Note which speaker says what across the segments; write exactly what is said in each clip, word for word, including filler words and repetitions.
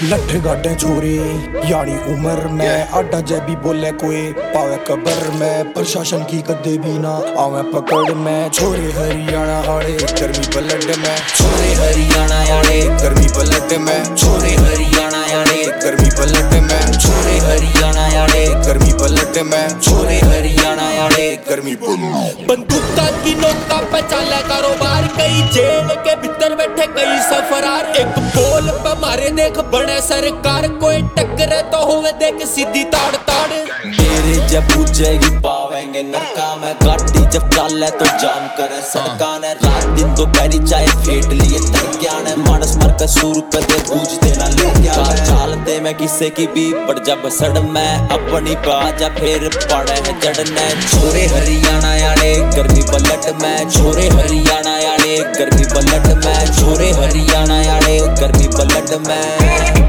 Speaker 1: लठ गाटे छोरे यानी उम्र में आडा जैबी बोले कोई पावे कबर में प्रशासन की कदे भी ना आवे पकड़ में। छोरे हरियाणा आड़े गर्मी पलट में, छोरे हरियाणा आड़े गर्मी पलट में, छोरे हरियाणा आड़े गर्मी पलट में, छोरे हरियाणा आड़े गर्मी पलट में, छोरे हरियाणा आड़े गर्मी पलट।
Speaker 2: बंदूका की नोका पे चले कारोबार, कई जेल के भीतर बैठे कई सफरार। एक बोल पे मारे देख बड़े सरकार, कोई टक्कर तो होवे देख सीधी ताड़ ताड़।
Speaker 3: मेरे जब पूछेगी पावेंगे नरका में, गाड़ी जब चाले तो जाम करे सड़का ने। रात दिन तो पहली चाय फेट लिए तड़किया ने, मानस मर का सूर कदे पूछ देना ले गया। चालते में किसे की भी पर जब सड़ में अपनी बाजा फिर पड़े है जड़ने। छोरे हरियाणा आड़े गर्मी पलट में, छोरे हरियाणा आड़े गर्मी पलट में, छोरे हरियाणा आड़े गर्मी पलट में।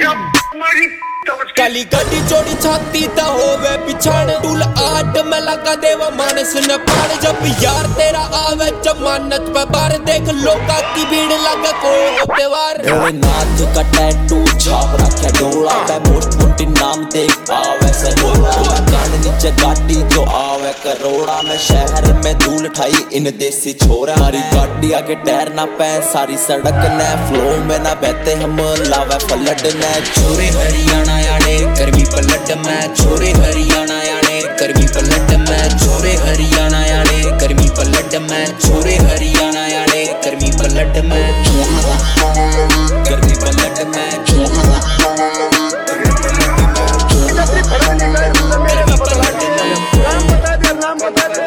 Speaker 2: काली गाड़ी चोड़ी छाती ता होवे पिछाड़, टूल आट में लगा देवा मानस न पाड़। जब यार तेरा आवे जमानत पे बार, देख लोका की भीड़ लगे को त्योहार।
Speaker 3: मेरे नाथ का टैटू छाप रखा डोला पे, मोट मोटी नाम देख आवे से डोला। कान नीचे गाड़ी जो आवे करोड़ा में, शहर में धूल ठाई इन देसी छोरा। हमारी गाड़ी आगे टायर ना पे सारी सड़क ने, फ्लो में ना बहते हम लावे पलट ने। छोरे हरियाणा आड़े गर्मी पलट में, छोरे हरियाणा आड़े गर्मी पलट में, छोरे हरियाणा आड़े गर्मी पलट में, छोरे हरियाणा आड़े गर्मी पलट में, गर्मी पलट में, गर्मी पलट में।